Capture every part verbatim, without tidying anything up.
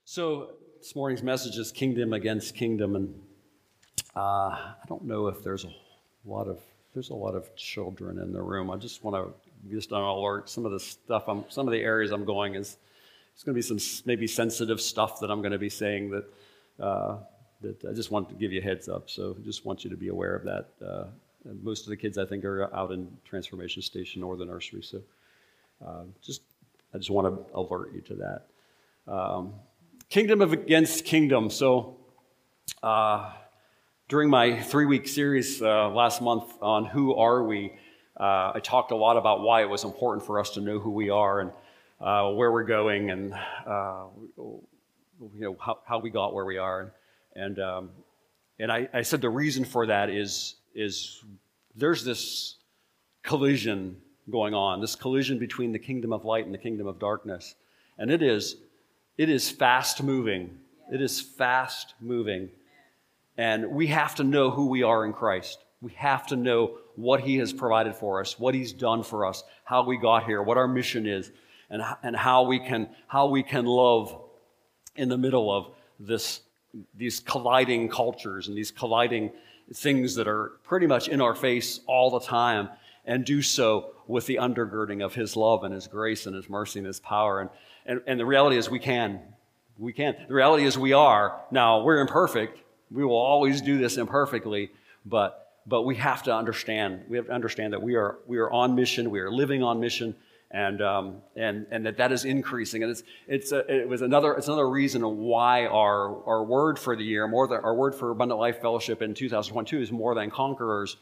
So this morning's message is kingdom against kingdom, and uh, I don't know if there's a lot of there's a lot of children in the room. I just want to just on alert. Some of the stuff, I'm, some of the areas I'm going is it's going to be some maybe sensitive stuff that I'm going to be saying that uh, that I just want to give you a heads up. So I just want you to be aware of that. Uh, most of the kids I think are out in Transformation Station or the nursery, so uh, just I just want to alert you to that. Um, Kingdom of against kingdom. So uh, during my three-week series uh, last month on Who Are We, uh, I talked a lot about why it was important for us to know who we are and uh, where we're going and uh, you know how, how we got where we are. And and, um, and I, I said the reason for that is, is there's this collision going on, this collision between the kingdom of light and the kingdom of darkness. And it is It is fast moving. It is fast moving. And we have to know who we are in Christ. We have to know what He has provided for us, what He's done for us, how we got here, what our mission is, and, and how we can how we can love in the middle of this these colliding cultures and these colliding things that are pretty much in our face all the time, and do so with the undergirding of His love and His grace and His mercy and His power. And And, and the reality is we can. We can. The reality is we are. Now, we're imperfect. We will always do this imperfectly, but but we have to understand. We have to understand that we are we are on mission. We are living on mission, and um, and and that that is increasing. And it's it's a, it was another it's another reason why our our word for the year, more than our word for Abundant Life Fellowship in two thousand twenty-two is more than conquerors.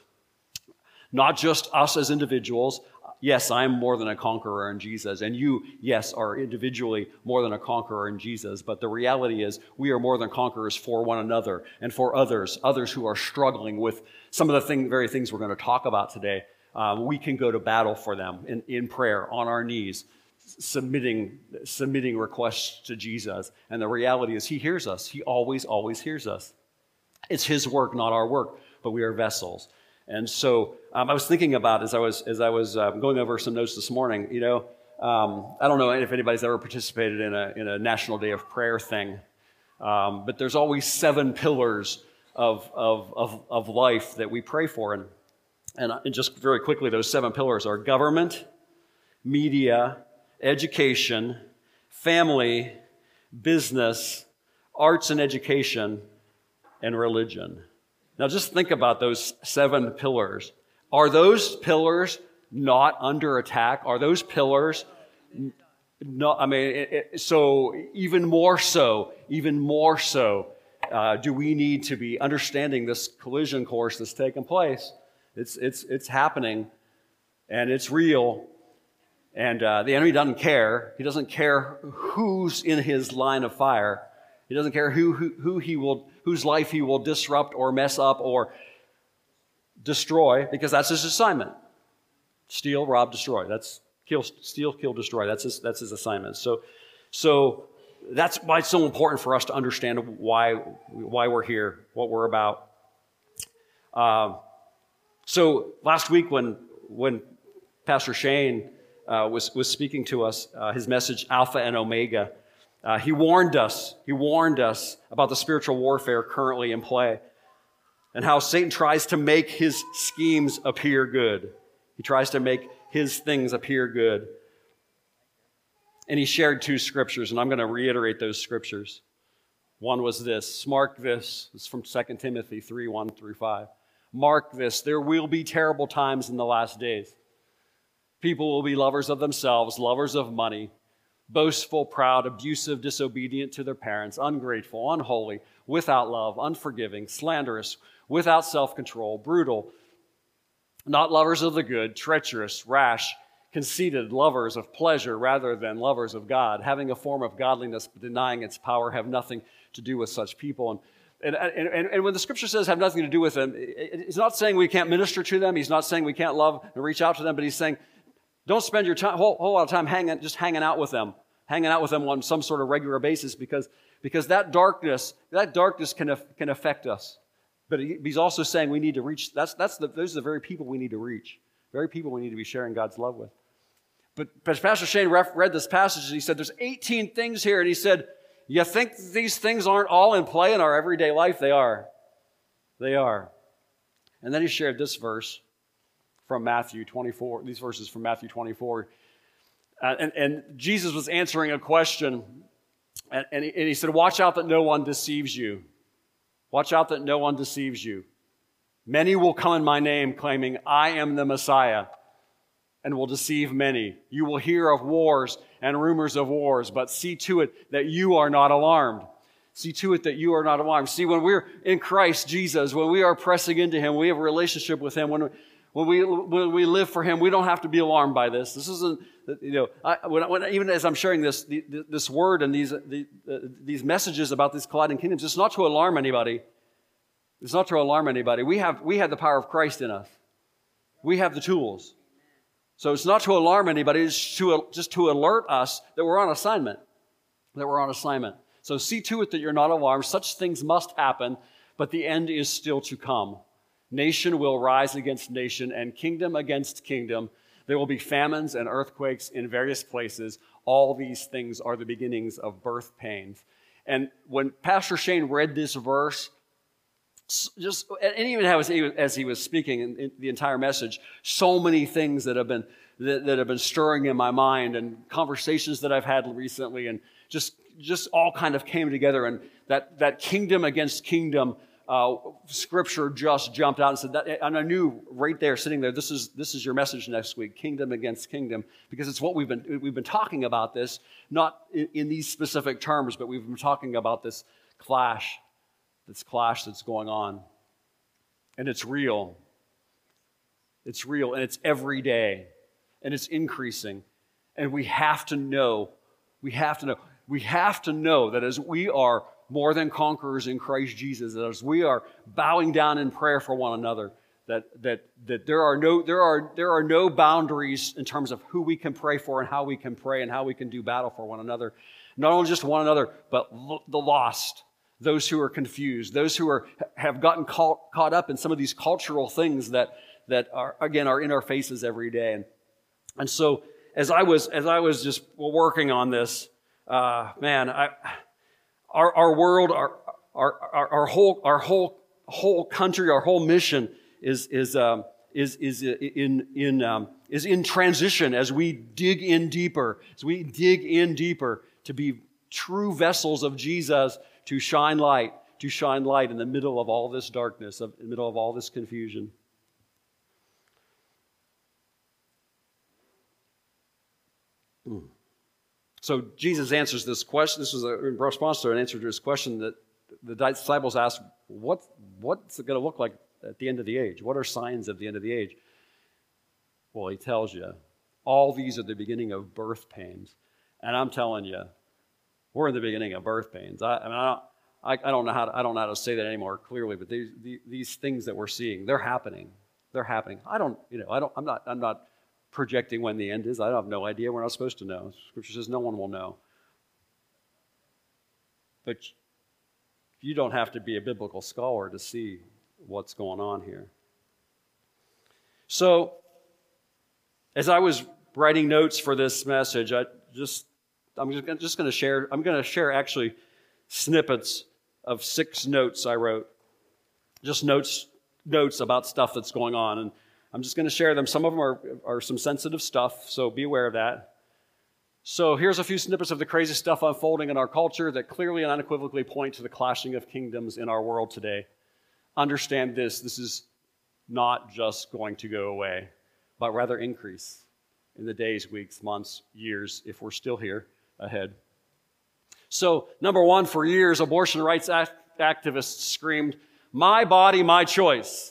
Not just us as individuals. Yes, I'm more than a conqueror in Jesus. And you, yes, are individually more than a conqueror in Jesus. But the reality is we are more than conquerors for one another and for others, others who are struggling with some of the thing, very things we're going to talk about today. Um, we can go to battle for them in, in prayer, on our knees, submitting, submitting requests to Jesus. And the reality is He hears us. He always, always hears us. It's His work, not our work, but we are vessels. And so um, I was thinking about as I was as I was uh, going over some notes this morning. You know, um, I don't know if anybody's ever participated in a in a National Day of Prayer thing, um, but there's always seven pillars of of of, of life that we pray for, and, and and just very quickly, those seven pillars are government, media, education, family, business, arts and education, and religion. Now just think about those seven pillars. Are those pillars not under attack? Are those pillars not, I mean, it, it, so even more so, even more so, uh, do we need to be understanding this collision course that's taking place? It's, it's, it's happening, and it's real, and uh, the enemy doesn't care. He doesn't care who's in his line of fire. He doesn't care who, who, who he will, whose life he will disrupt or mess up or destroy, because that's his assignment. Steal, rob, destroy. That's kill, steal, kill, destroy. That's his, that's his assignment. So, so that's why it's so important for us to understand why, why we're here, what we're about. Uh, so last week when, when Pastor Shane uh, was, was speaking to us, uh, his message, Alpha and Omega, Uh, he warned us, he warned us about the spiritual warfare currently in play and how Satan tries to make his schemes appear good. He tries to make his things appear good. And he shared two scriptures, and I'm going to reiterate those scriptures. One was this, mark this, it's from Second Timothy three, one through five. Mark this, there will be terrible times in the last days. People will be lovers of themselves, lovers of money, boastful, proud, abusive, disobedient to their parents, ungrateful, unholy, without love, unforgiving, slanderous, without self-control, brutal, not lovers of the good, treacherous, rash, conceited, lovers of pleasure rather than lovers of God, having a form of godliness but denying its power, have nothing to do with such people. And, and, and, and when the scripture says have nothing to do with them, it's not saying we can't minister to them. He's not saying we can't love and reach out to them, but he's saying don't spend your time, whole, whole lot of time hanging, just hanging out with them, hanging out with them on some sort of regular basis, because, because that darkness, that darkness can, can affect us. But he, he's also saying we need to reach, that's, that's the, those are the very people we need to reach, very people we need to be sharing God's love with. But, but Pastor Shane ref, read this passage, and he said there's eighteen things here, and he said, You think these things aren't all in play in our everyday life? They are. They are. And then he shared this verse from Matthew twenty-four, these verses from Matthew twenty-four. Uh, and, and Jesus was answering a question, and, and, he, and he said, watch out that no one deceives you. Watch out that no one deceives you. Many will come in my name, claiming, I am the Messiah, and will deceive many. You will hear of wars and rumors of wars, but see to it that you are not alarmed. See to it that you are not alarmed. See, when we're in Christ Jesus, when we are pressing into Him, we have a relationship with Him, when, when, we, when we live for Him, we don't have to be alarmed by this. This isn't, you know, I, when, when, even as I'm sharing this, the, this word and these, the, uh, these messages about these colliding kingdoms, it's not to alarm anybody. It's not to alarm anybody. We have, we have the power of Christ in us. We have the tools. So it's not to alarm anybody, it's to, just to alert us that we're on assignment, that we're on assignment. So see to it that you're not alarmed. Such things must happen, but the end is still to come. Nation will rise against nation and kingdom against kingdom. There will be famines and earthquakes in various places. All these things are the beginnings of birth pains. And when Pastor Shane read this verse, just and even as he was, as he was speaking in, in the entire message, so many things that have been that, that have been stirring in my mind, and conversations that I've had recently, and just just all kind of came together, and that that kingdom against kingdom uh, scripture just jumped out and said that, and I knew right there, sitting there, this is this is your message next week, kingdom against kingdom, because it's what we've been we've been talking about this, not in, in these specific terms, but we've been talking about this clash. This clash that's going on. And it's real. It's real, and it's every day. And it's increasing. And we have to know, we have to know, we have to know that as we are more than conquerors in Christ Jesus, that as we are bowing down in prayer for one another, that that that there are no there are there are no boundaries in terms of who we can pray for and how we can pray and how we can do battle for one another. Not only just one another, but the lost. Those who are confused, those who are have gotten caught, caught up in some of these cultural things that that are again are in our faces every day. And, and so as I was as I was just working on this, uh, man, I, our our world, our our our, our whole our whole whole country, our whole mission is is um, is is in in um, is in transition as we dig in deeper, as we dig in deeper to be true vessels of Jesus. To shine light, to shine light in the middle of all this darkness, in the middle of all this confusion. Mm. So Jesus answers this question. This was a response to an answer to this question that the disciples asked, what, what's it going to look like at the end of the age? What are signs of the end of the age? Well, he tells you, all these are the beginning of birth pains. And I'm telling you, we're in the beginning of birth pains. I, I mean, I don't, I, I don't know how to, I don't know how to say that anymore clearly, but these, these these things that we're seeing, they're happening. They're happening. I don't, you know, I don't, I'm not, I'm not projecting when the end is. I have no idea. We're not supposed to know. Scripture says no one will know. But you don't have to be a biblical scholar to see what's going on here. So, as I was writing notes for this message, I just. I'm just going to share, I'm going to share actually snippets of six notes I wrote. Just notes notes about stuff that's going on. And I'm just going to share them. Some of them are, are some sensitive stuff, so be aware of that. So here's a few snippets of the crazy stuff unfolding in our culture that clearly and unequivocally point to the clashing of kingdoms in our world today. Understand this, this is not just going to go away, but rather increase in the days, weeks, months, years, if we're still here. Ahead. So, number one, for years, abortion rights act- activists screamed, "My body, my choice."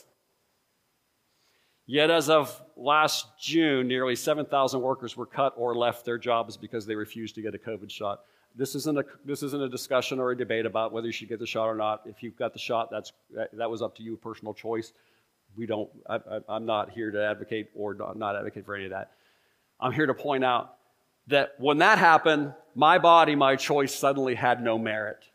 Yet as of last June, nearly seven thousand workers were cut or left their jobs because they refused to get a COVID shot. This isn't a, this isn't a discussion or a debate about whether you should get the shot or not. If you've got the shot, that's, that, that was up to you, personal choice. We don't, I, I, I'm not here to advocate or not, not advocate for any of that. I'm here to point out that when that happened, my body, my choice suddenly had no merit.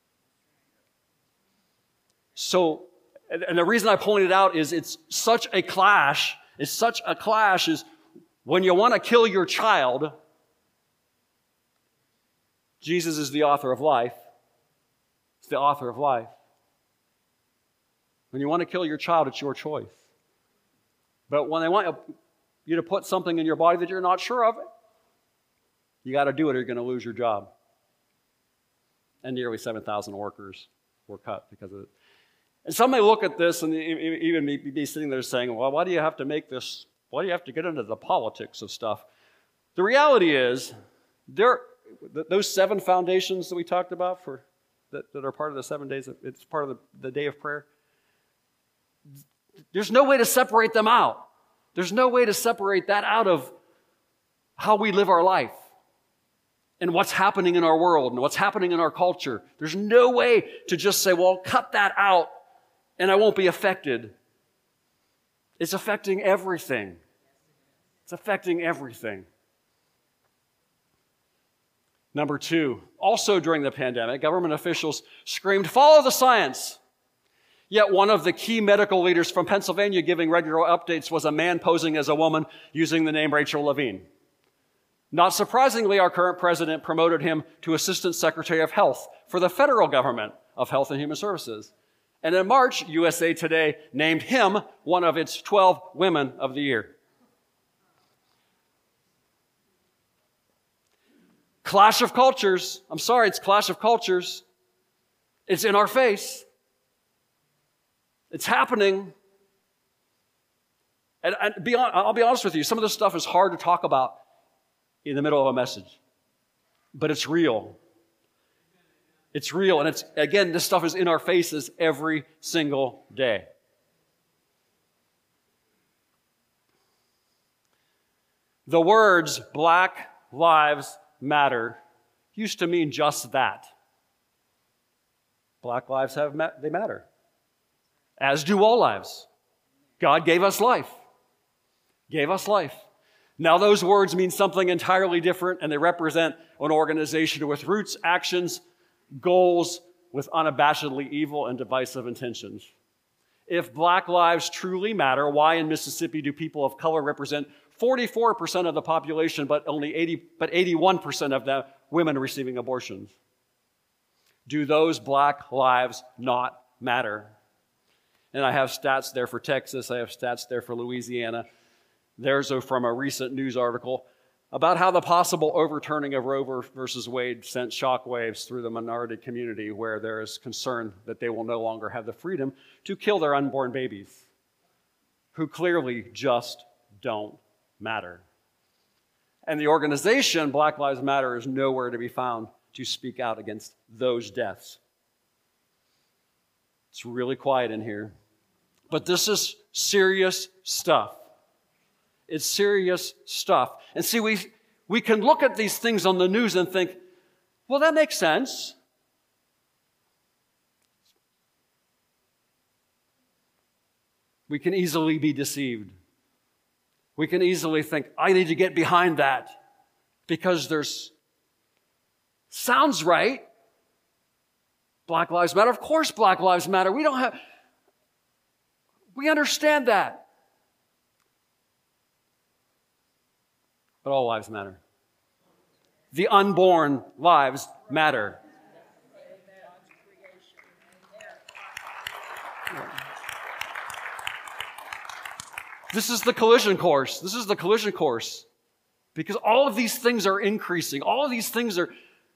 So, and the reason I point it out is it's such a clash, it's such a clash is when you want to kill your child, Jesus is the author of life. It's the author of life. When you want to kill your child, it's your choice. But when they want you to put something in your body that you're not sure of, you got to do it or you're going to lose your job. And nearly seven thousand workers were cut because of it. And some may look at this and even be sitting there saying, well, why do you have to make this, why do you have to get into the politics of stuff? The reality is, there, those seven foundations that we talked about for that, that are part of the seven days, it's part of the, the day of prayer. There's no way to separate them out. There's no way to separate that out of how we live our life and what's happening in our world and what's happening in our culture. There's no way to just say, well, cut that out and I won't be affected. It's affecting everything. It's affecting everything. Number two, also during the pandemic, government officials screamed, follow the science. Yet one of the key medical leaders from Pennsylvania giving regular updates was a man posing as a woman using the name Rachel Levine. Not surprisingly, our current president promoted him to Assistant Secretary of Health for the federal government of Health and Human Services. And in March, U S A Today named him one of its twelve Women of the Year. Clash of cultures. I'm sorry, it's clash of cultures. It's in our face. It's happening. And, and be on, I'll be honest with you, some of this stuff is hard to talk about in the middle of a message. But it's real. It's real. And it's, again, this stuff is in our faces every single day. The words Black Lives Matter used to mean just that. Black lives have ma- they matter. As do all lives. God gave us life. Gave us life. Now those words mean something entirely different, and they represent an organization with roots, actions, goals, with unabashedly evil and divisive intentions. If Black lives truly matter, why in Mississippi do people of color represent forty-four percent of the population, but only eighty, but eighty-one percent of the women receiving abortions? Do those Black lives not matter? And I have stats there for Texas. I have stats there for Louisiana. There's a, from a recent news article about how the possible overturning of Roe versus Wade sent shockwaves through the minority community, where there is concern that they will no longer have the freedom to kill their unborn babies, who clearly just don't matter. And the organization Black Lives Matter is nowhere to be found to speak out against those deaths. It's really quiet in here. But this is serious stuff. It's serious stuff. And see, we, we can look at these things on the news and think, well, that makes sense. We can easily be deceived. We can easily think, I need to get behind that because there's, sounds right. Black Lives Matter. Of course Black Lives Matter. We don't have, we understand that. But all lives matter. The unborn lives matter. This is the collision course. This is the collision course. Because all of these things are increasing. All of these things are...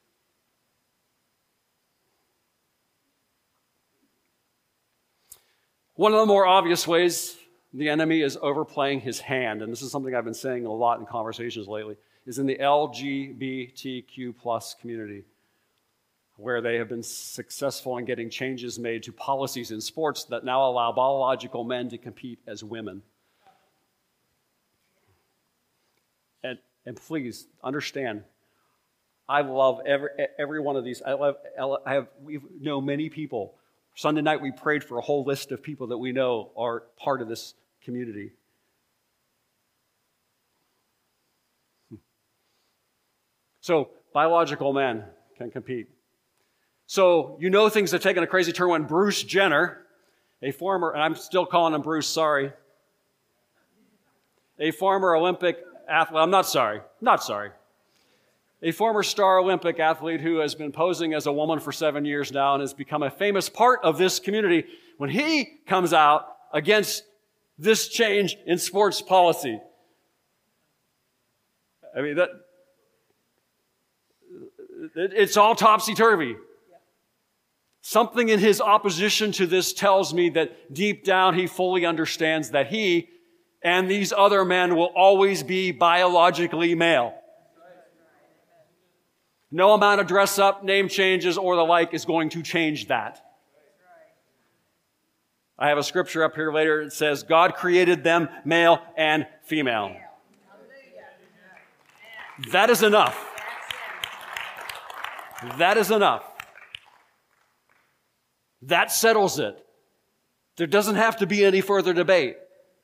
One of the more obvious ways the enemy is overplaying his hand, and this is something I've been saying a lot in conversations lately, is in the L G B T Q plus community, where they have been successful in getting changes made to policies in sports that now allow biological men to compete as women. And, and please understand, I love every, every one of these. I love, I have, we know many people. Sunday night we prayed for a whole list of people that we know are part of this community. So biological men can compete. So you know things have taken a crazy turn when Bruce Jenner, a former, and I'm still calling him Bruce, sorry, a former Olympic athlete, I'm not sorry, not sorry, a former star Olympic athlete who has been posing as a woman for seven years now and has become a famous part of this community, when he comes out against this change in sports policy. I mean, that it, it's all topsy-turvy. Something in his opposition to this tells me that deep down he fully understands that he and these other men will always be biologically male. No amount of dress up, name changes, or the like is going to change that. I have a scripture up here later. It says, God created them male and female. That is enough. That is enough. That settles it. There doesn't have to be any further debate.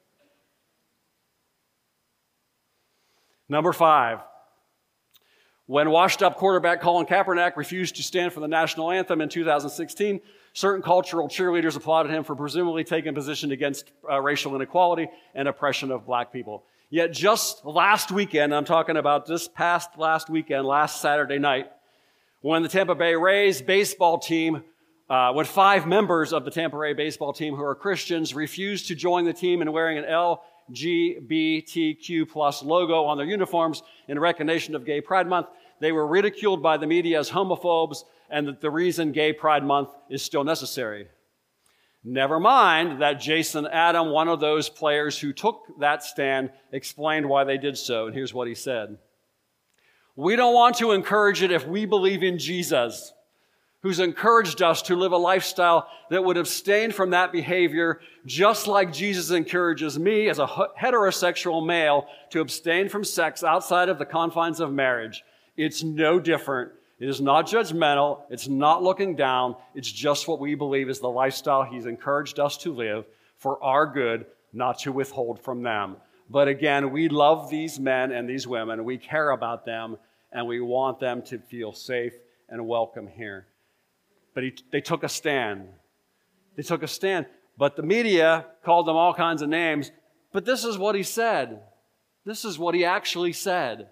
Number five. When washed-up quarterback Colin Kaepernick refused to stand for the national anthem in two thousand sixteen, certain cultural cheerleaders applauded him for presumably taking a position against uh, racial inequality and oppression of black people. Yet just last weekend, I'm talking about this past last weekend, last Saturday night, when the Tampa Bay Rays baseball team, uh, when five members of the Tampa Bay baseball team who are Christians refused to join the team in wearing an L G B T Q plus logo on their uniforms in recognition of Gay Pride Month, they were ridiculed by the media as homophobes and that the reason Gay Pride Month is still necessary. Never mind that Jason Adam, one of those players who took that stand, explained why they did so. And here's what he said. We don't want to encourage it if we believe in Jesus, who's encouraged us to live a lifestyle that would abstain from that behavior, just like Jesus encourages me as a heterosexual male to abstain from sex outside of the confines of marriage. It's no different. It is not judgmental. It's not looking down. It's just what we believe is the lifestyle he's encouraged us to live for our good, not to withhold from them. But again, we love these men and these women. We care about them, and we want them to feel safe and welcome here. But he, they took a stand. They took a stand. But the media called them all kinds of names. But this is what he said. This is what he actually said.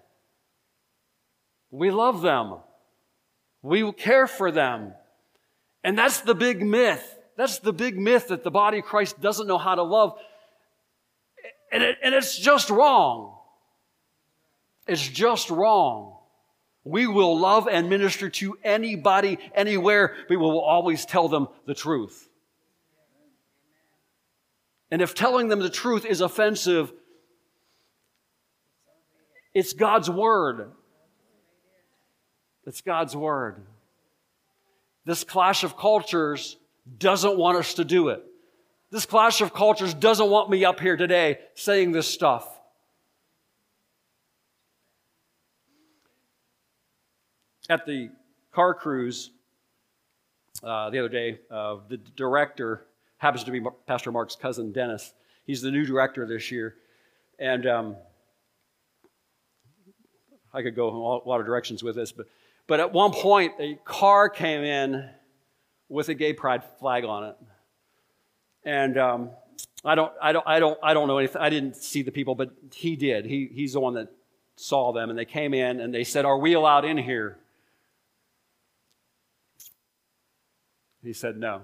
We love them. We care for them. And that's the big myth. That's the big myth that the body of Christ doesn't know how to love. And, it, and it's just wrong. It's just wrong. We will love and minister to anybody, anywhere, but we will always tell them the truth. And if telling them the truth is offensive, it's God's word. It's God's word. This clash of cultures doesn't want us to do it. This clash of cultures doesn't want me up here today saying this stuff. At the car cruise uh, the other day, uh, the director happens to be Pastor Mark's cousin, Dennis. He's the new director this year. And um, I could go a lot of directions with this, but But at one point, a car came in with a gay pride flag on it, and um, I don't, I don't, I don't, I don't know anything. I didn't see the people, but he did. He, he's the one that saw them, and they came in and they said, "Are we allowed in here?" He said, "No."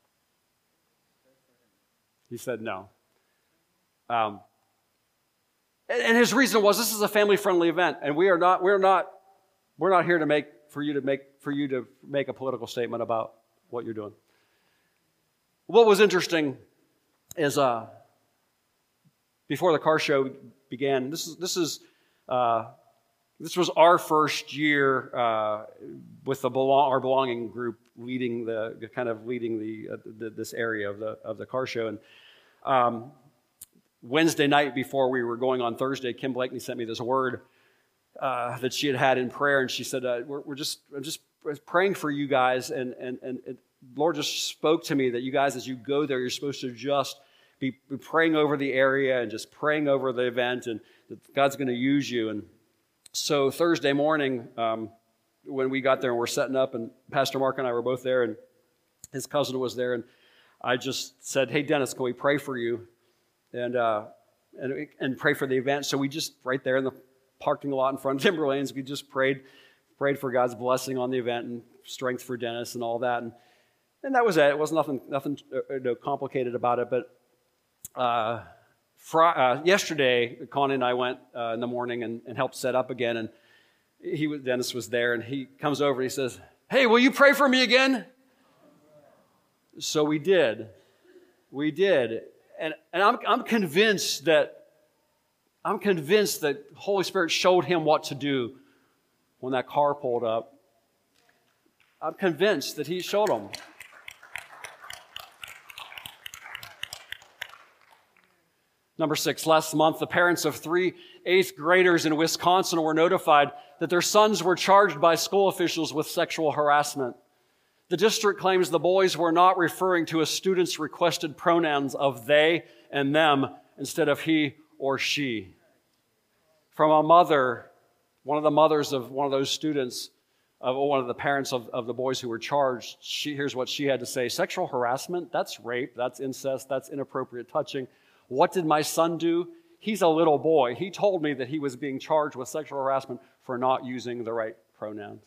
He said, "No." Um, and, and his reason was, "This is a family-friendly event, and we are not, we're not, we're not here to make." for you to make for you to make a political statement about what you're doing. What was interesting is uh, before the car show began, this is this is uh, this was our first year uh, with the belong, our belonging group leading the kind of leading the, uh, the this area of the of the car show. And um, Wednesday night before we were going on Thursday, Kim Blakeney sent me this word. Uh, that she had had in prayer, and she said, uh, we're, we're just I'm just praying for you guys, and, and, and, and Lord just spoke to me that you guys, as you go there, you're supposed to just be, be praying over the area and just praying over the event, and that God's going to use you. And so Thursday morning, um, when we got there and we're setting up, and Pastor Mark and I were both there, and his cousin was there, and I just said, "Hey, Dennis, can we pray for you?" And, uh, and, and pray for the event. So we just, right there in the parking lot in front of Timberlanes, we just prayed prayed for God's blessing on the event and strength for Dennis and all that. And, and that was it. It was nothing, nothing uh, no complicated about it. But uh, fr- uh, yesterday, Connie and I went uh, in the morning and, and helped set up again. And he was, Dennis was there, and he comes over and he says, "Hey, will you pray for me again?" So we did. We did. And, and I'm, I'm convinced that I'm convinced that Holy Spirit showed him what to do when that car pulled up. I'm convinced that he showed him. Number six, last month, the parents of three eighth graders in Wisconsin were notified that their sons were charged by school officials with sexual harassment. The district claims the boys were not referring to a student's requested pronouns of they and them instead of he or she. From a mother, one of the mothers of one of those students, of one of the parents of, of the boys who were charged, she, here's what she had to say: "Sexual harassment, that's rape, that's incest, that's inappropriate touching. What did my son do? He's a little boy. He told me that he was being charged with sexual harassment for not using the right pronouns."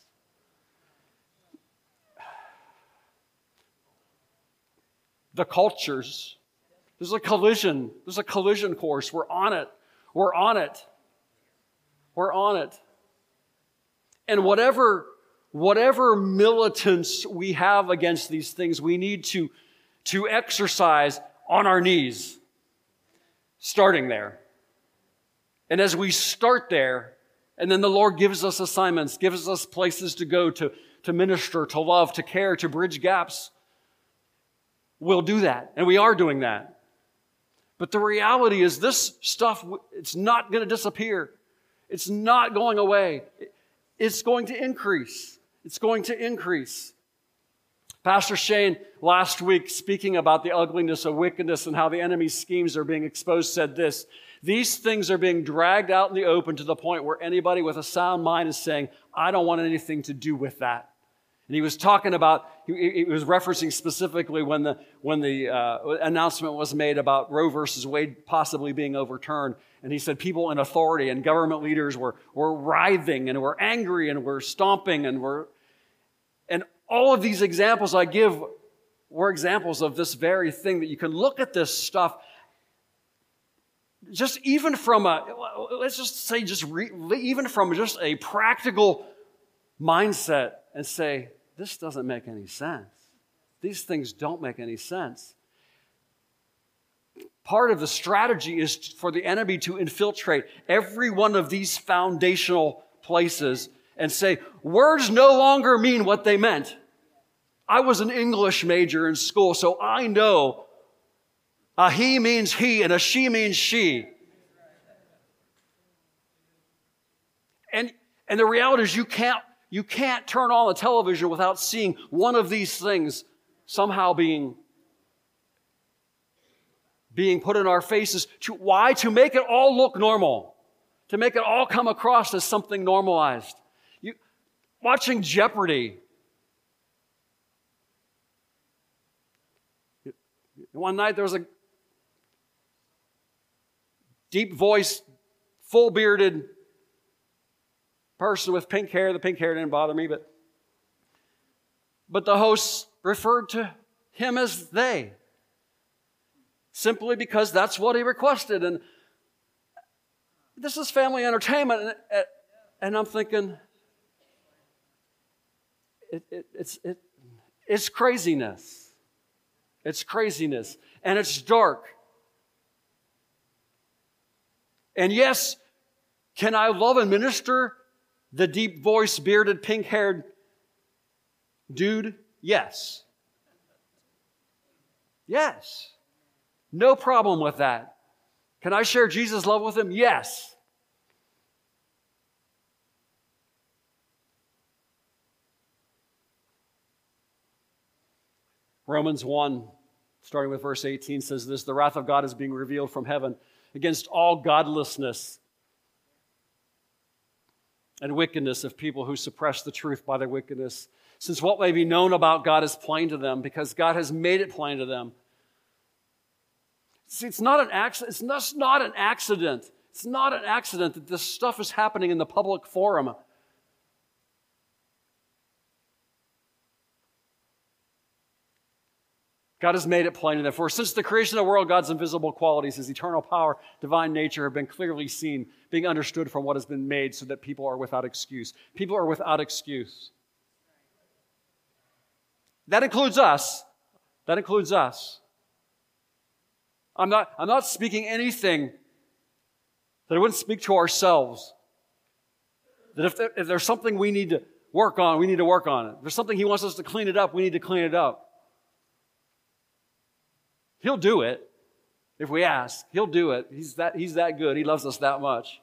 The cultures, there's a collision, there's a collision course. We're on it. We're on it. We're on it. And whatever, whatever militance we have against these things, we need to, to exercise on our knees, starting there. And as we start there, and then the Lord gives us assignments, gives us places to go, to, to minister, to love, to care, to bridge gaps, we'll do that. And we are doing that. But the reality is this stuff, it's not going to disappear. It's not going away. It's going to increase. It's going to increase. Pastor Shane, last week, speaking about the ugliness of wickedness and how the enemy's schemes are being exposed, said this: "These things are being dragged out in the open to the point where anybody with a sound mind is saying, 'I don't want anything to do with that.'" And he was talking about, he, he was referencing specifically when the, when the uh, announcement was made about Roe versus Wade possibly being overturned. And he said people in authority and government leaders were, were writhing and were angry and were stomping and were... And all of these examples I give were examples of this very thing, that you can look at this stuff just even from a, let's just say just re, even from just a practical mindset and say, this doesn't make any sense. These things don't make any sense. Part of the strategy is for the enemy to infiltrate every one of these foundational places and say, words no longer mean what they meant. I was an English major in school, so I know a he means he and a she means she. And, and the reality is you can't You can't turn on the television without seeing one of these things somehow being, being put in our faces. To, why? To make it all look normal. To make it all come across as something normalized. You, watching Jeopardy. One night there was a deep-voiced, full-bearded person with pink hair. The pink hair didn't bother me, but but the host referred to him as they, simply because that's what he requested. And this is family entertainment, and, and I'm thinking, it, it, it's it, it's craziness. It's craziness, and it's dark. And yes, can I love and minister the deep-voiced, bearded, pink-haired dude? Yes. Yes. No problem with that. Can I share Jesus' love with him? Yes. Romans one, starting with verse eighteen, says this: "The wrath of God is being revealed from heaven against all godlessness and wickedness of people who suppress the truth by their wickedness. Since what may be known about God is plain to them, because God has made it plain to them." See, it's not an accident. It's not, it's not an accident. It's not an accident that this stuff is happening in the public forum. God has made it plain to them. For since the creation of the world, God's invisible qualities, his eternal power, divine nature have been clearly seen, being understood from what has been made, so that people are without excuse. People are without excuse. That includes us. That includes us. I'm not, I'm not speaking anything that I wouldn't speak to ourselves. That if, there, if there's something we need to work on, we need to work on it. If there's something he wants us to clean it up, we need to clean it up. He'll do it if we ask. He'll do it. He's that, he's that good. He loves us that much.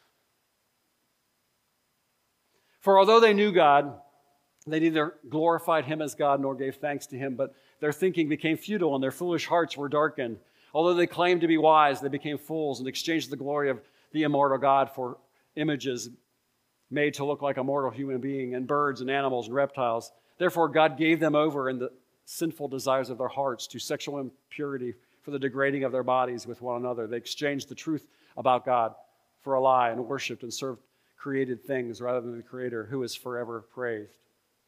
For although they knew God, they neither glorified him as God nor gave thanks to him, but their thinking became futile and their foolish hearts were darkened. Although they claimed to be wise, they became fools and exchanged the glory of the immortal God for images made to look like a mortal human being and birds and animals and reptiles. Therefore, God gave them over in the sinful desires of their hearts to sexual impurity for the degrading of their bodies with one another. They exchanged the truth about God for a lie and worshipped and served created things rather than the Creator, who is forever praised.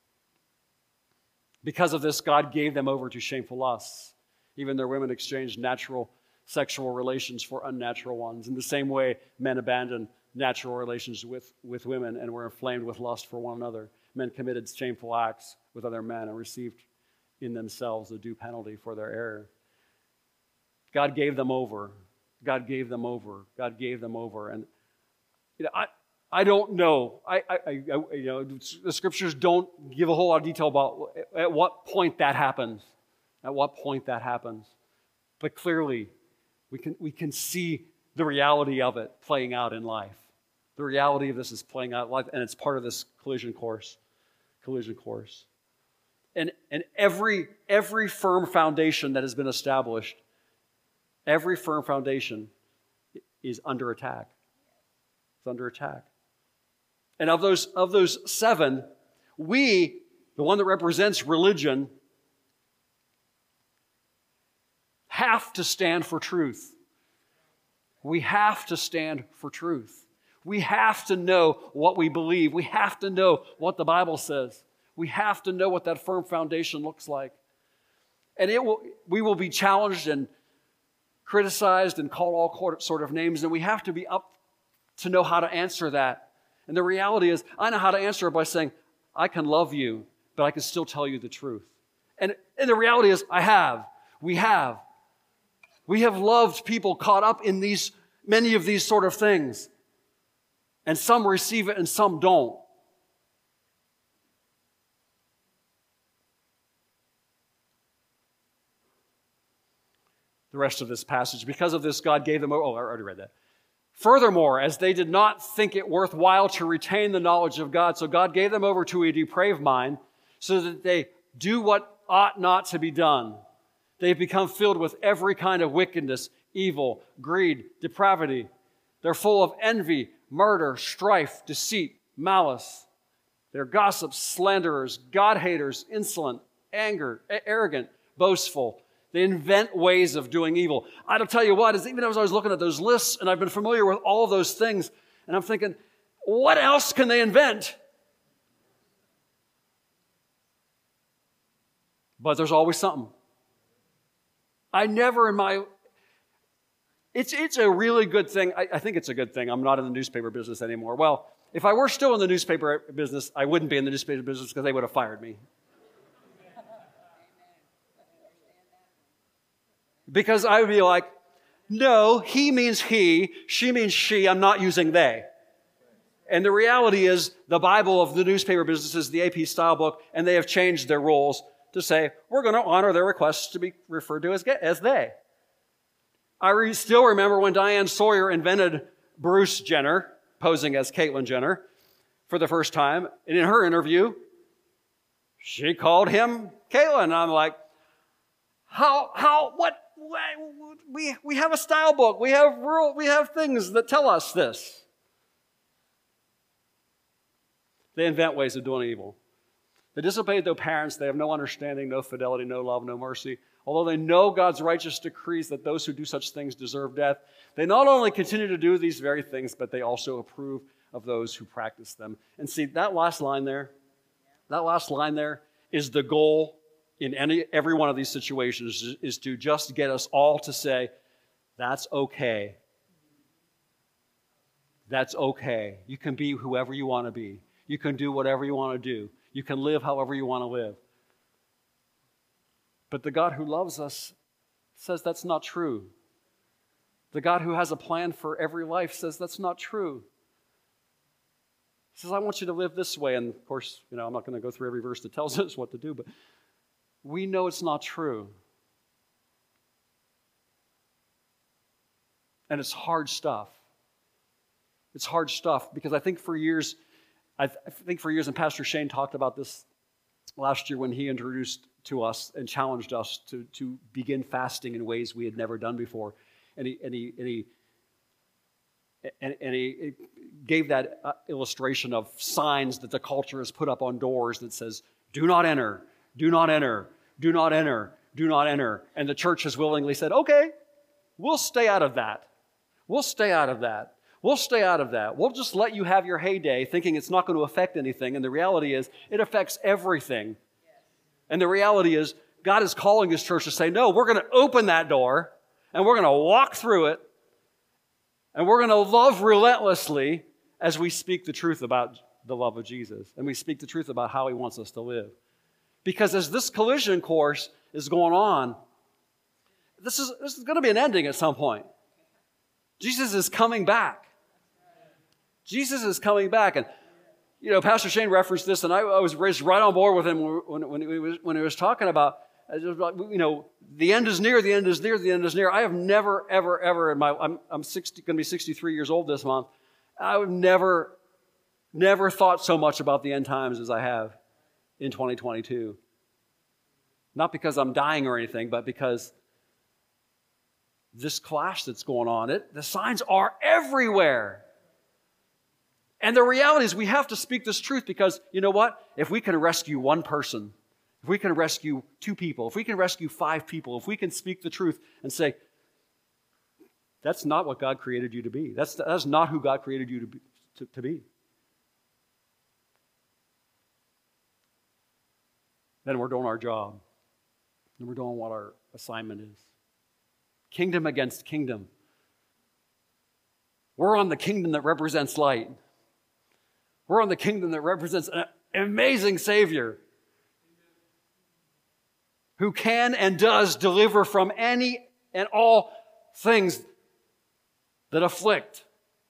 Because of this, God gave them over to shameful lusts. Even their women exchanged natural sexual relations for unnatural ones. In the same way, men abandoned natural relations with, with women and were inflamed with lust for one another. Men committed shameful acts with other men and received in themselves the due penalty for their error. God gave them over. God gave them over. God gave them over. And you know, I, I don't know. I, I, I, you know, the scriptures don't give a whole lot of detail about at what point that happens. At what point that happens. But clearly, we can, we can see the reality of it playing out in life. The reality of this is playing out in life, and it's part of this collision course. Collision course. And, and every, every firm foundation that has been established, every firm foundation is under attack. It's under attack. And of those, of those seven, we, the one that represents religion, have to stand for truth. We have to stand for truth. We have to know what we believe. We have to know what the Bible says. We have to know what that firm foundation looks like. And it will, we will be challenged and criticized and called all sort of names, and we have to be up to know how to answer that. And the reality is, I know how to answer it by saying, I can love you, but I can still tell you the truth. And, and the reality is, I have. We have. We have loved people caught up in these, many of these sort of things. And some receive it and some don't. The rest of this passage. Because of this, God gave them... Oh, I already read that. Furthermore, as they did not think it worthwhile to retain the knowledge of God, so God gave them over to a depraved mind, so that they do what ought not to be done. They've become filled with every kind of wickedness, evil, greed, depravity. They're full of envy, murder, strife, deceit, malice. They're gossips, slanderers, God-haters, insolent, anger, arrogant, boastful. They invent ways of doing evil. I'll tell you what, is even as I was looking at those lists, and I've been familiar with all of those things, and I'm thinking, what else can they invent? But there's always something. I never in my... It's, it's a really good thing. I, I think it's a good thing. I'm not in the newspaper business anymore. Well, if I were still in the newspaper business, I wouldn't be in the newspaper business because they would have fired me. Because I would be like, no, he means he, she means she, I'm not using they. And the reality is, the Bible of the newspaper business is the A P style book, and they have changed their rules to say, we're going to honor their requests to be referred to as, as they. I re- still remember when Diane Sawyer invented Bruce Jenner, posing as Caitlyn Jenner, for the first time. And in her interview, she called him Caitlyn. And I'm like, how, how, what? We, we have a style book. We have rule, we have things that tell us this. They invent ways of doing evil. They disobeyed their parents. They have no understanding, no fidelity, no love, no mercy. Although they know God's righteous decrees that those who do such things deserve death, they not only continue to do these very things, but they also approve of those who practice them. And see, that last line there, that last line there is the goal in any every one of these situations is, is to just get us all to say, that's okay. That's okay. You can be whoever you want to be. You can do whatever you want to do. You can live however you want to live. But the God who loves us says that's not true. The God who has a plan for every life says that's not true. He says, I want you to live this way. And of course, you know, I'm not going to go through every verse that tells us what to do, but we know it's not true. And it's hard stuff. It's hard stuff because I think for years, I think for years, and Pastor Shane talked about this last year when he introduced to us and challenged us to, to begin fasting in ways we had never done before. And he, and he, and he, and, and he gave that uh, illustration of signs that the culture has put up on doors that says, do not enter, do not enter, do not enter, do not enter. And the church has willingly said, okay, we'll stay out of that. We'll stay out of that. We'll stay out of that. We'll just let you have your heyday thinking it's not going to affect anything. And the reality is it affects everything. And the reality is God is calling His church to say, no, we're going to open that door and we're going to walk through it and we're going to love relentlessly as we speak the truth about the love of Jesus and we speak the truth about how He wants us to live. Because as this collision course is going on, this is, this is going to be an ending at some point. Jesus is coming back. Jesus is coming back. And, you know, Pastor Shane referenced this, and I, I was raised right on board with him when, when, he was, when he was talking about, you know, the end is near, the end is near, the end is near. I have never, ever, ever in my, I'm, I'm sixty, going to be sixty-three years old this month. I've never, never thought so much about the end times as I have in twenty twenty-two. Not because I'm dying or anything, but because this clash that's going on, it, the signs are everywhere. And the reality is we have to speak this truth because, you know what? If we can rescue one person, if we can rescue two people, if we can rescue five people, if we can speak the truth and say, that's not what God created you to be. That's, that's not who God created you to be, to, to be. Then we're doing our job. Then we're doing what our assignment is. Kingdom against kingdom. We're on the kingdom that represents light. We're on the kingdom that represents an amazing Savior who can and does deliver from any and all things that afflict.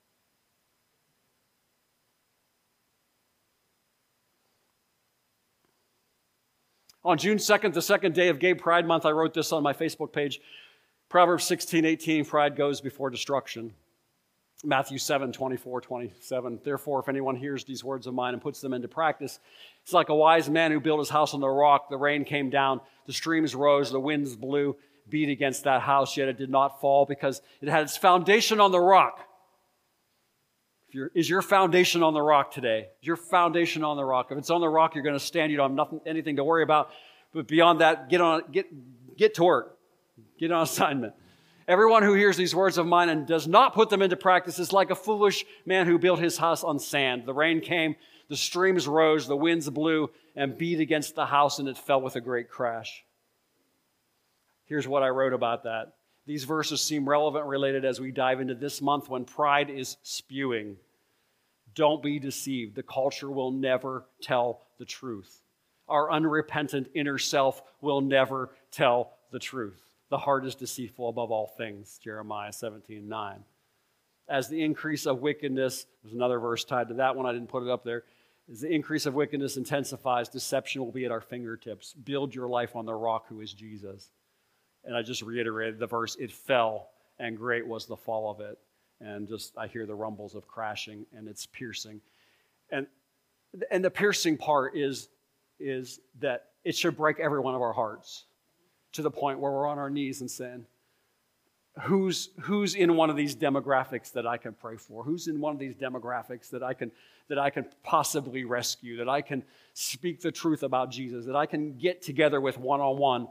On June second, the second day of Gay Pride Month, I wrote this on my Facebook page. Proverbs sixteen eighteen, pride goes before destruction. Matthew seven twenty-four, twenty-seven, therefore, if anyone hears these words of mine and puts them into practice, it's like a wise man who built his house on the rock. The rain came down, the streams rose, the winds blew, beat against that house, yet it did not fall because it had its foundation on the rock. If you're, is your foundation on the rock today? Is your foundation on the rock? If it's on the rock, you're going to stand. You don't have nothing, anything to worry about. But beyond that, get on, get, get to work. Get on assignment. Everyone who hears these words of mine and does not put them into practice is like a foolish man who built his house on sand. The rain came, the streams rose, the winds blew and beat against the house, and it fell with a great crash. Here's what I wrote about that. These verses seem relevant, related as we dive into this month when pride is spewing. Don't be deceived. The culture will never tell the truth. Our unrepentant inner self will never tell the truth. The heart is deceitful above all things, Jeremiah seventeen nine. As the increase of wickedness, there's another verse tied to that one, I didn't put it up there. As the increase of wickedness intensifies, deception will be at our fingertips. Build your life on the rock who is Jesus. And I just reiterated the verse, it fell, and great was the fall of it. And just, I hear the rumbles of crashing, and it's piercing. And, and the piercing part is, is that it should break every one of our hearts, to the point where we're on our knees and saying, who's, who's in one of these demographics that I can pray for? Who's in one of these demographics that I can, that I can possibly rescue, that I can speak the truth about Jesus, that I can get together with one-on-one?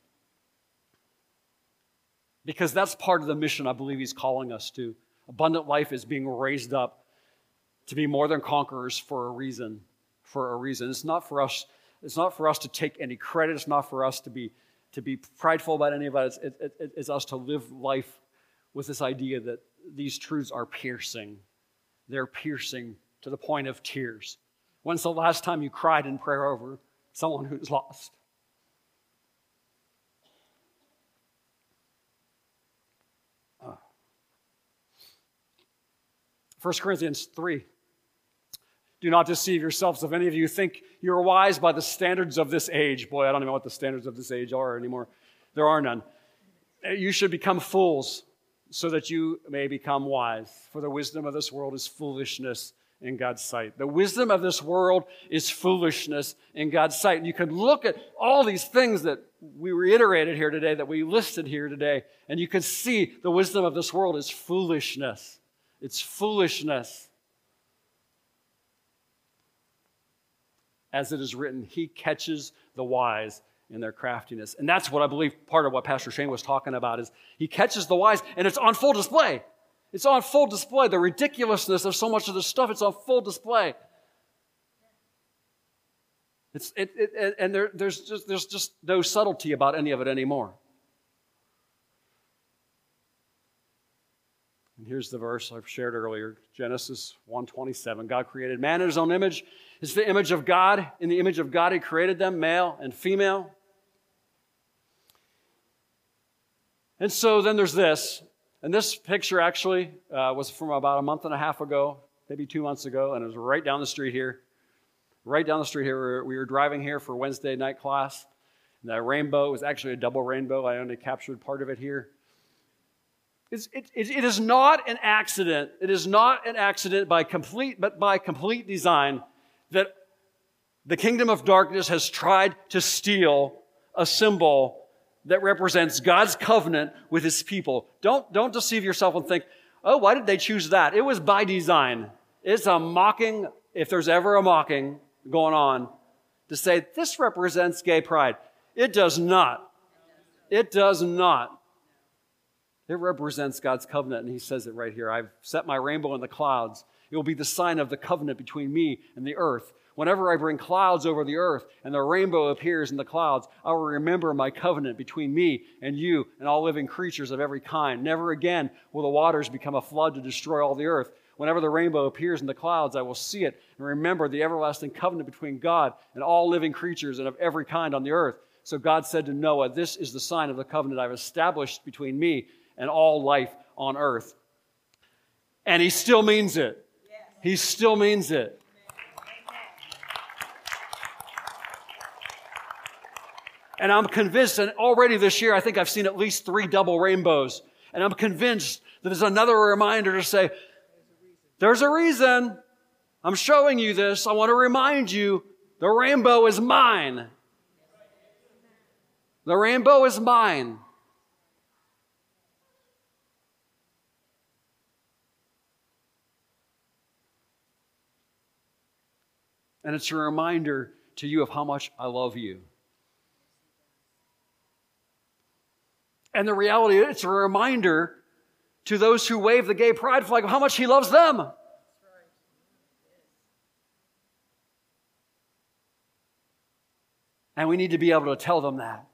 Because that's part of the mission I believe He's calling us to. Abundant life is being raised up to be more than conquerors for a reason. For a reason. It's not for us It's not for us to take any credit. It's not for us to be, to be prideful about any of it. It's, it, it, it's us to live life with this idea that these truths are piercing. They're piercing to the point of tears. When's the last time you cried in prayer over someone who's lost? Uh. First Corinthians three. Do not deceive yourselves. If any of you think you're wise by the standards of this age. Boy, I don't even know what the standards of this age are anymore. There are none. You should become fools so that you may become wise. For the wisdom of this world is foolishness in God's sight. The wisdom of this world is foolishness in God's sight. And you can look at all these things that we reiterated here today, that we listed here today, and you can see the wisdom of this world is foolishness. It's foolishness. As it is written, he catches the wise in their craftiness. And that's what I believe part of what Pastor Shane was talking about is he catches the wise, and it's on full display. It's on full display. The ridiculousness of so much of this stuff, it's on full display. It's, it, it, and there, there's, just, there's just no subtlety about any of it anymore. And here's the verse I've shared earlier, Genesis one twenty-seven. God created man in his own image. It's the image of God. In the image of God, he created them, male and female. And so then there's this. And this picture actually uh, was from about a month and a half ago, maybe two months ago, and it was right down the street here. Right down the street here. We were, we were driving here for Wednesday night class. And that rainbow was actually a double rainbow. I only captured part of it here. It's, it, it, it is not an accident. It is not an accident by complete, but by complete design that the kingdom of darkness has tried to steal a symbol that represents God's covenant with his people. Don't, don't deceive yourself and think, oh, why did they choose that? It was by design. It's a mocking, if there's ever a mocking going on, to say this represents gay pride. It does not. It does not. It represents God's covenant, and he says it right here. I've set my rainbow in the clouds. It will be the sign of the covenant between me and the earth. Whenever I bring clouds over the earth and the rainbow appears in the clouds, I will remember my covenant between me and you and all living creatures of every kind. Never again will the waters become a flood to destroy all the earth. Whenever the rainbow appears in the clouds, I will see it and remember the everlasting covenant between God and all living creatures and of every kind on the earth. So God said to Noah, this is the sign of the covenant I've established between me and all life on earth. And he still means it. He still means it. And I'm convinced, and already this year I think I've seen at least three double rainbows. And I'm convinced that it's another reminder to say, there's a reason. I'm showing you this. I want to remind you, the rainbow is mine. The rainbow is mine. And it's a reminder to you of how much I love you. And the reality is, it's a reminder to those who wave the gay pride flag of how much he loves them. That's right. And we need to be able to tell them that.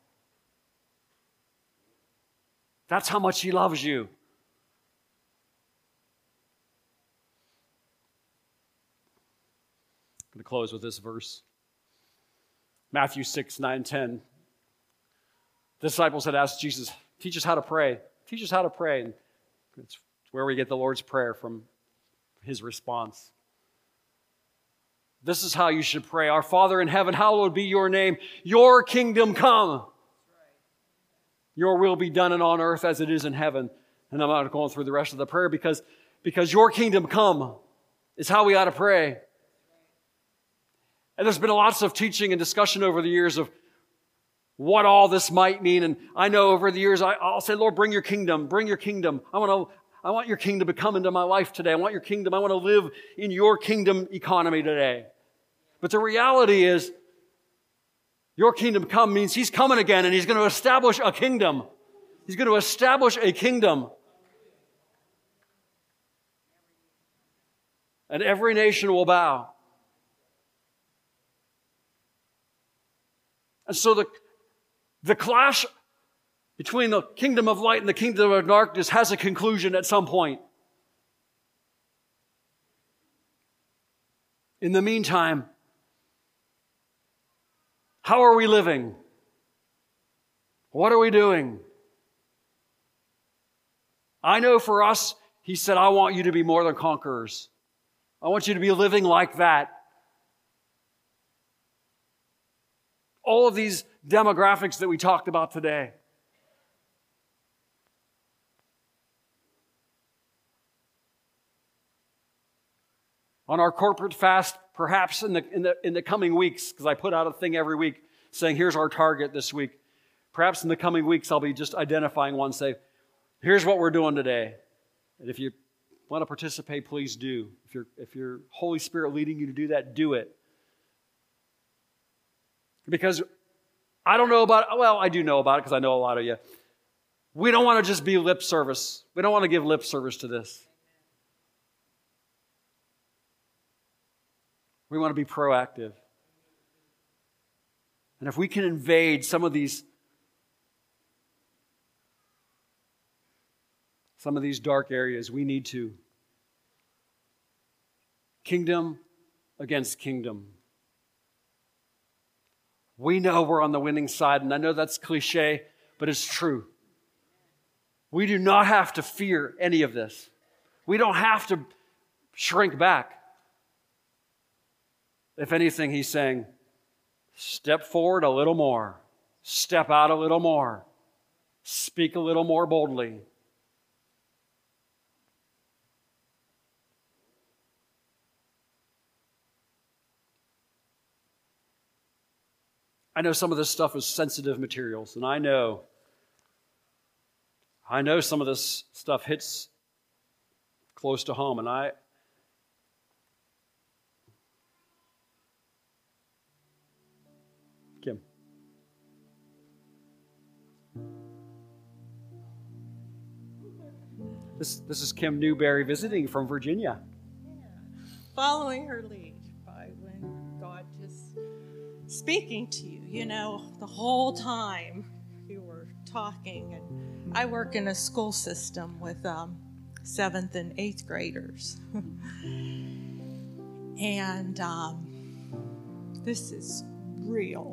That's how much he loves you. I'm going to close with this verse. Matthew six, nine, ten. The disciples had asked Jesus, teach us how to pray. Teach us how to pray. And it's where we get the Lord's Prayer from his response. This is how you should pray. Our Father in heaven, hallowed be your name. Your kingdom come. Your will be done on earth as it is in heaven. And I'm not going through the rest of the prayer because, because your kingdom come is how we ought to pray. And there's been lots of teaching and discussion over the years of what all this might mean. And I know over the years, I, I'll say, Lord, bring your kingdom, bring your kingdom. I want to, I want your kingdom to come into my life today. I want your kingdom. I want to live in your kingdom economy today. But the reality is, your kingdom come means he's coming again and he's going to establish a kingdom. He's going to establish a kingdom. And every nation will bow. And so the, the clash between the kingdom of light and the kingdom of darkness has a conclusion at some point. In the meantime, how are we living? What are we doing? I know for us, he said, I want you to be more than conquerors. I want you to be living like that. All of these demographics that we talked about today. On our corporate fast, perhaps in the, in the, in the coming weeks, because I put out a thing every week saying, here's our target this week. Perhaps in the coming weeks, I'll be just identifying one, say, here's what we're doing today. And if you want to participate, please do. If you're, if your Holy Spirit leading you to do that, do it. Because I don't know about, well, I do know about it because I know a lot of you. We don't want to just be lip service. We don't want to give lip service to this. We want to be proactive. And if we can invade some of these some of these dark areas, we need to. Kingdom against kingdom. We know we're on the winning side, and I know that's cliche, but it's true. We do not have to fear any of this. We don't have to shrink back. If anything, he's saying, step forward a little more. Step out a little more. Speak a little more boldly. I know some of this stuff is sensitive materials, and I know, I know some of this stuff hits close to home, and I, Kim. This, this is Kim Newberry visiting from Virginia. Yeah. Following her lead by when God just speaking to you, you know, the whole time you were talking. And I work in a school system with um, seventh and eighth graders. And um, this is real.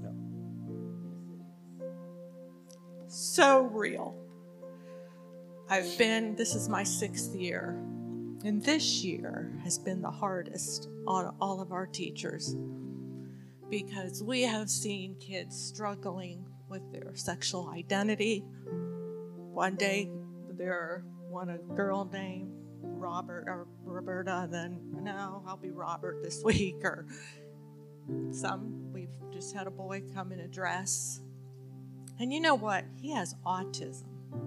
So real. I've been, this is my sixth year, and this year has been the hardest on all of our teachers because we have seen kids struggling with their sexual identity. One day, there one a girl named Robert or Roberta, and then no, I'll be Robert this week, or some, we've just had a boy come in a dress. And you know what? He has autism.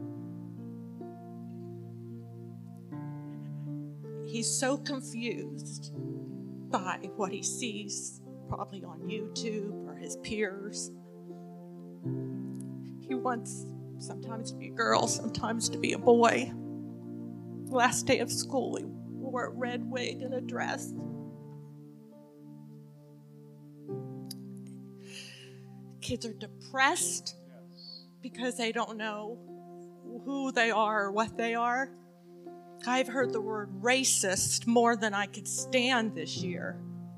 He's so confused by what he sees, probably on YouTube or his peers. He wants sometimes to be a girl, sometimes to be a boy. Last day of school, he wore a red wig and a dress. Kids are depressed because they don't know who they are or what they are. I've heard the word racist more than I could stand this year.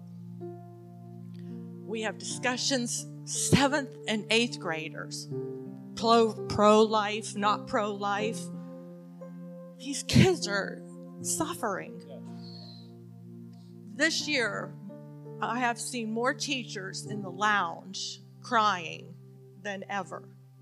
We have discussions, seventh and eighth graders, pro, pro-life, not pro-life. These kids are suffering. This year, I have seen more teachers in the lounge crying than ever.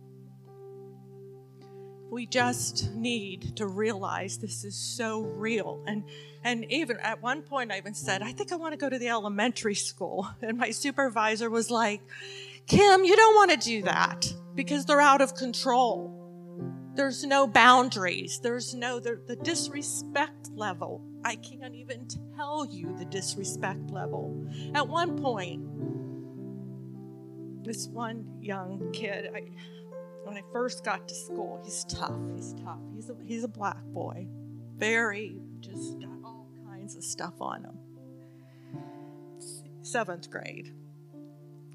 We just need to realize this is so real. And and even at one point I even said, I think I want to go to the elementary school. And my supervisor was like, Kim, you don't want to do that because they're out of control. There's no boundaries. There's no, the, the disrespect level. I can't even tell you the disrespect level. At one point, this one young kid, I, when I first got to school, he's tough, he's tough. He's a, he's a black boy. Very, just got all kinds of stuff on him. Seventh grade.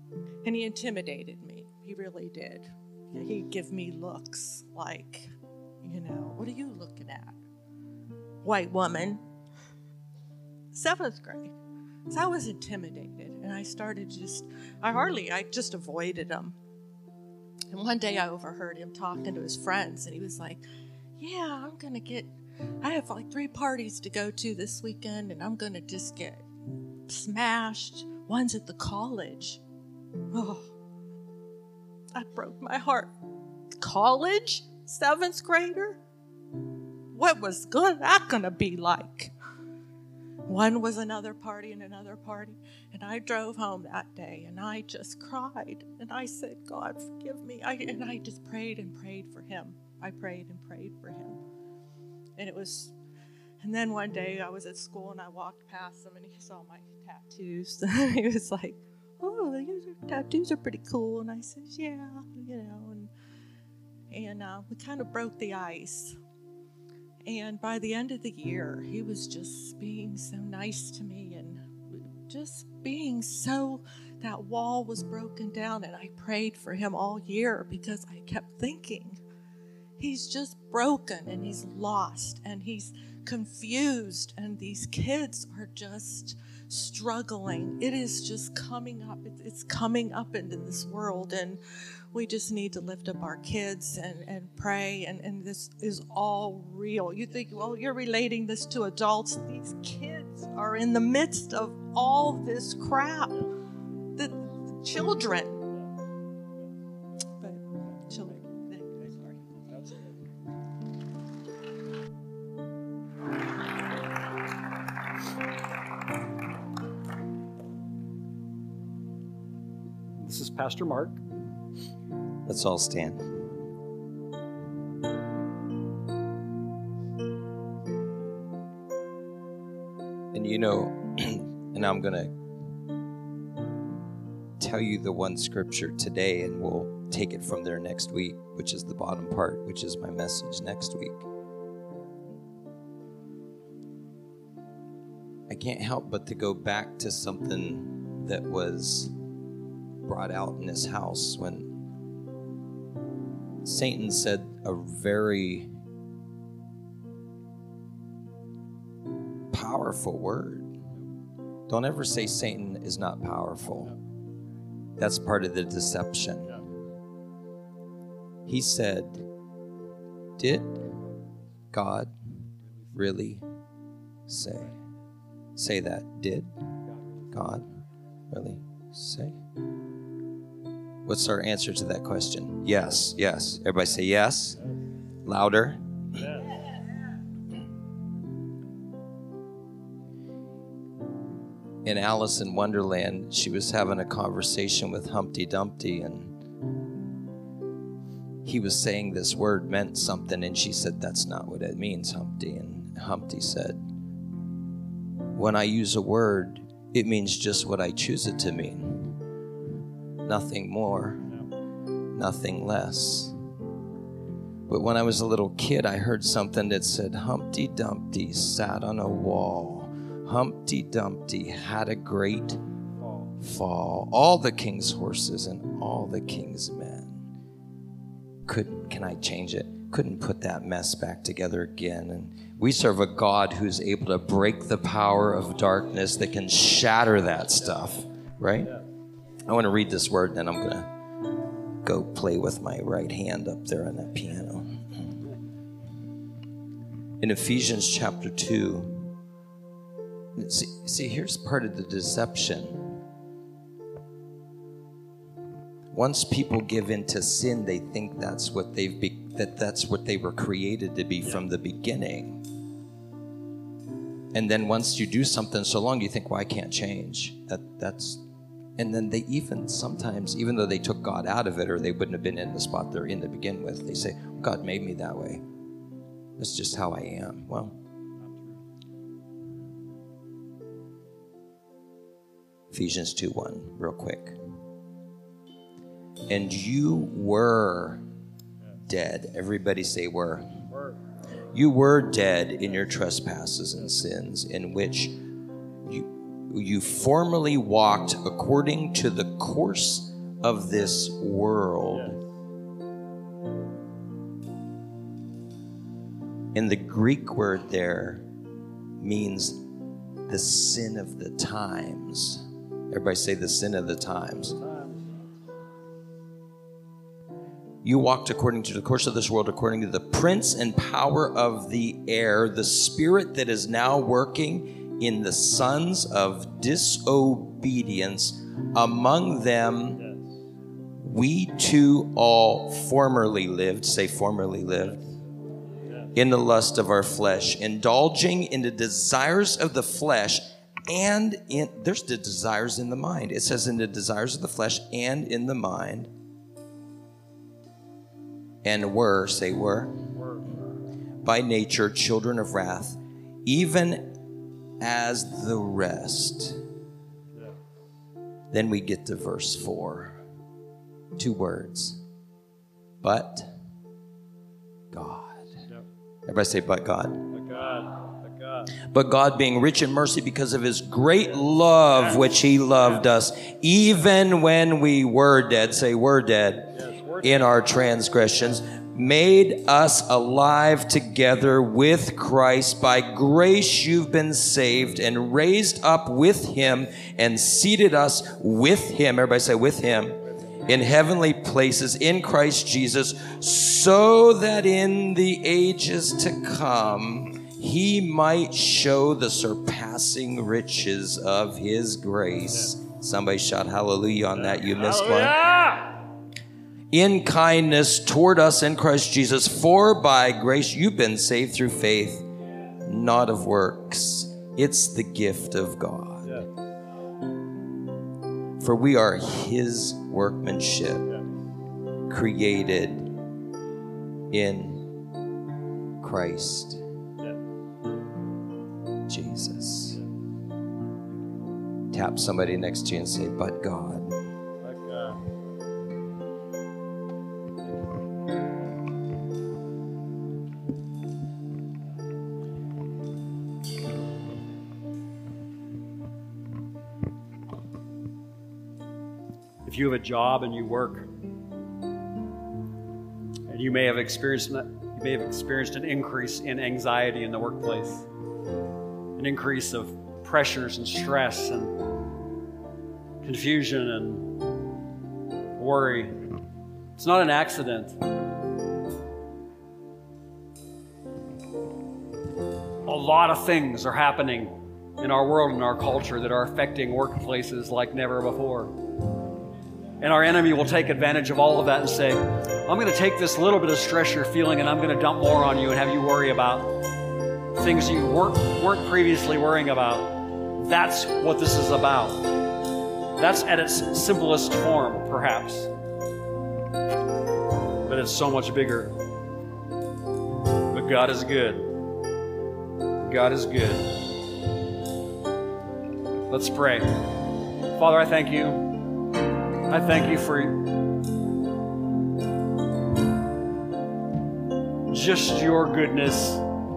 And he intimidated me. He really did. He'd give me looks like, you know, what are you looking at? White woman. Seventh grade. So I was intimidated, and I started just, I hardly, I just avoided him. And one day I overheard him talking to his friends, and he was like, yeah, I'm going to get, I have like three parties to go to this weekend, and I'm going to just get smashed. One's at the college. Oh, that broke my heart. College? Seventh grader? What was good that going to be like? One was another party and another party. And I drove home that day, and I just cried. And I said, God, forgive me. I, and I just prayed and prayed for him. I prayed and prayed for him. And it was, and then one day I was at school, and I walked past him, and he saw my tattoos. He was like, oh, your tattoos are pretty cool. And I said, yeah, you know. And, and uh, we kind of broke the ice. And by the end of the year, he was just being so nice to me and just being so, that wall was broken down. And I prayed for him all year because I kept thinking, he's just broken and he's lost and he's confused. And these kids are just struggling. It is just coming up. It's coming up into this world. And we just need to lift up our kids and, and pray. And, and this is all real. You think, well, you're relating this to adults. These kids are in the midst of all this crap. The, the children. But children. Anyway, sorry. That's it. This is Pastor Mark. Let's all stand. And you know, and I'm going to tell you the one scripture today, and we'll take it from there next week, which is the bottom part, which is my message next week. I can't help but to go back to something that was brought out in this house when Satan said a very powerful word. Don't ever say Satan is not powerful. That's part of the deception. He said, did God really say? Say that. Did God really say? What's our answer to that question? Yes, yes. Everybody say yes. Louder. Yes. In Alice in Wonderland, she was having a conversation with Humpty Dumpty, and he was saying this word meant something, and she said, that's not what it means, Humpty. And Humpty said, when I use a word, it means just what I choose it to mean. Nothing more, nothing less. But when I was a little kid, I heard something that said, Humpty Dumpty sat on a wall. Humpty Dumpty had a great fall. All the king's horses and all the king's men couldn't, can I change it? Couldn't put that mess back together again. And we serve a God who's able to break the power of darkness, that can shatter that stuff, right? I want to read this word, and then I'm going to go play with my right hand up there on that piano. In Ephesians chapter two, see, see, here's part of the deception. Once people give in to sin, they think that's what they've be, that that's what they were created to be from the beginning. And then once you do something so long, you think, well, I can't change. That that's And then they even sometimes, even though they took God out of it, or they wouldn't have been in the spot they're in to begin with, they say, God made me that way. That's just how I am. Well, Ephesians two one, real quick. And you were dead. Everybody say were. You were dead in your trespasses and sins, in which you you formerly walked according to the course of this world. And the Greek word there means the sin of the times. Everybody say the sin of the times. You walked according to the course of this world, according to the prince and power of the air, the spirit that is now working in the sons of disobedience. Among them, we too all formerly lived, say formerly lived, in the lust of our flesh, indulging in the desires of the flesh, and in, there's the desires in the mind. It says in the desires of the flesh and in the mind. And were, say were, by nature children of wrath, even as the rest. Then we get to verse four. Two words. But God. Everybody say, but God. But God. But God. But God, being rich in mercy because of his great love, which he loved us, even when we were dead, say we're dead, in our transgressions, made us alive together with Christ. By grace you've been saved, and raised up with him and seated us with him. Everybody say with him. In heavenly places in Christ Jesus, so that in the ages to come he might show the surpassing riches of his grace. Somebody shout hallelujah on that. You missed one. In kindness toward us in Christ Jesus, for by grace you've been saved through faith, not of works. It's the gift of God. Yeah. For we are his workmanship, yeah, created in Christ, yeah, Jesus. Yeah. Tap somebody next to you and say, but God. If you have a job and you work, and you may have experienced you may have experienced an increase in anxiety in the workplace, an increase of pressures and stress and confusion and worry. It's not an accident. A lot of things are happening in our world and our culture that are affecting workplaces like never before. And our enemy will take advantage of all of that and say, I'm going to take this little bit of stress you're feeling and I'm going to dump more on you and have you worry about things you weren't, weren't previously worrying about. That's what this is about. That's at its simplest form, perhaps. But it's so much bigger. But God is good. God is good. Let's pray. Father, I thank you. I thank you for just your goodness.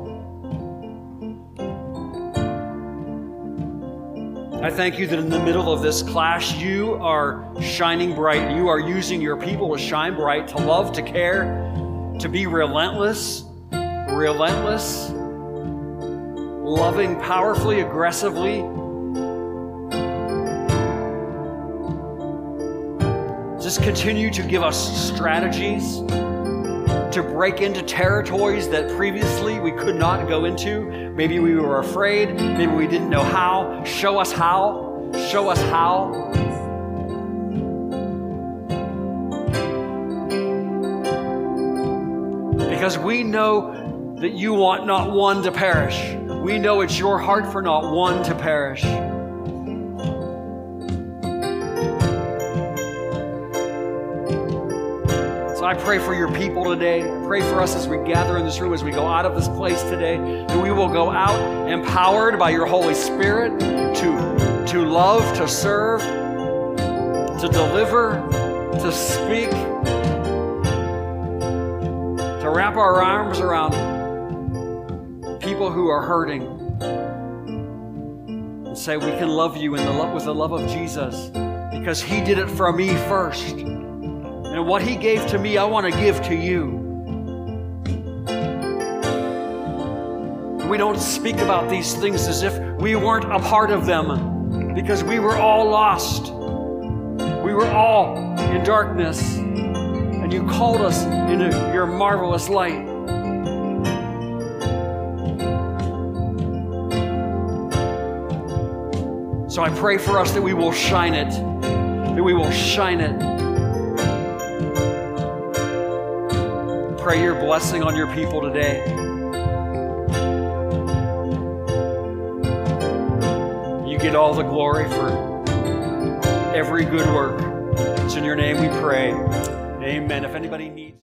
I thank you that in the middle of this clash, you are shining bright. You are using your people to shine bright, to love, to care, to be relentless, relentless, loving powerfully, aggressively. Just continue to give us strategies to break into territories that previously we could not go into. Maybe we were afraid. Maybe we didn't know how. Show us how. Show us how. Because we know that you want not one to perish. We know it's your heart for not one to perish. I pray for your people today. I pray for us as we gather in this room, as we go out of this place today, that we will go out empowered by your Holy Spirit to, to love, to serve, to deliver, to speak, to wrap our arms around people who are hurting, and say we can love you in the love, with the love of Jesus because He did it for me first. And what He gave to me, I want to give to you. We don't speak about these things as if we weren't a part of them, because we were all lost. We were all in darkness, and you called us into your marvelous light. So I pray for us that we will shine it, that we will shine it. Pray your blessing on your people today. You get all the glory for every good work. It's in your name we pray. Amen. If anybody needs